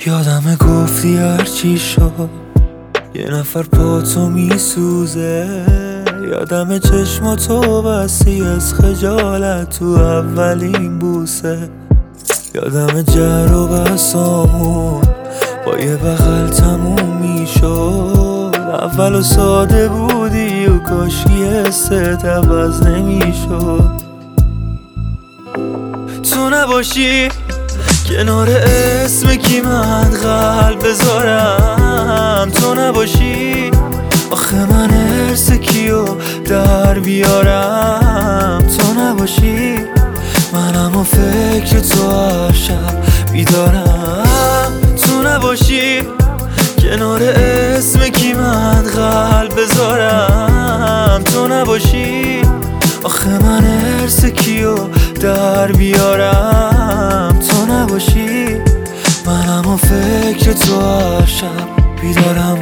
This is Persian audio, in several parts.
یادم گفتی هرچی شد یه نفر پاتو میسوزه. یادم چشماتو بستی از خجالت تو اولین بوسه. یادم جر و بسامون با یه بغل تموم میشد. اول و ساده بودی و کاشی حست عوض نمیشد. تو نباشی کنار اسم کی من قلب بذارم. تو نباشی آخه من ارس کیو در بیارم. تو نباشی منم و فکر تو هر شب بیدارم. تو نباشی کنار اسم کی من قلب بذارم. تو نباشی آخه من ارس کیو در بیارم. تو نباشی منم و فکر تو هر شب بیدارم.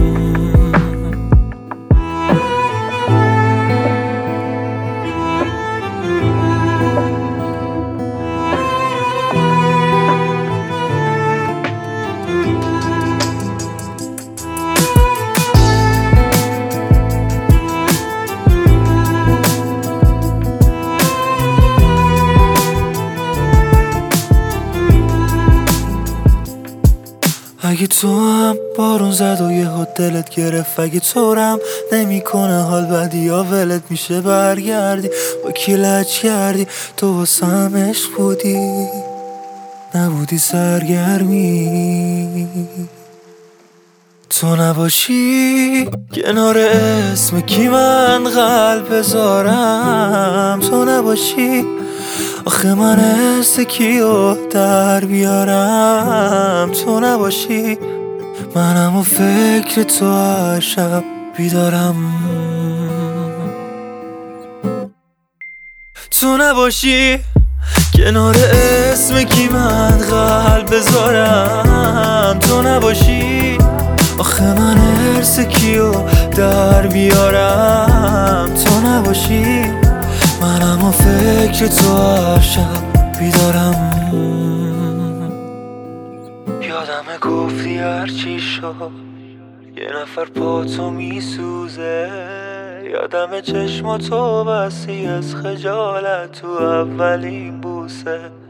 اگه تو هم بارون زد و یه دلت گرفت، اگه طورم نمیکنه حال بدی یا ولت میشه برگردی با کی لج کردی. تو واسم عشق بودی نبودی سرگرمی. تو نباشی کنار اسم کی من قلب بذارم. تو نباشی آخه من حس کیو در بیارم. تو نباشی منم و فکر تو هر شب بیدارم. تو نباشی کنار اسم کی من قلب بذارم. تو نباشی آخه من حس کیو در بیارم. تو نباشی منم و فکر تو هر شب بیدارم. یادم گفتی هرچی شد یه نفر پاتو میسوزه. یادم چشماتو بستی از خجالت تو اولین بوسه.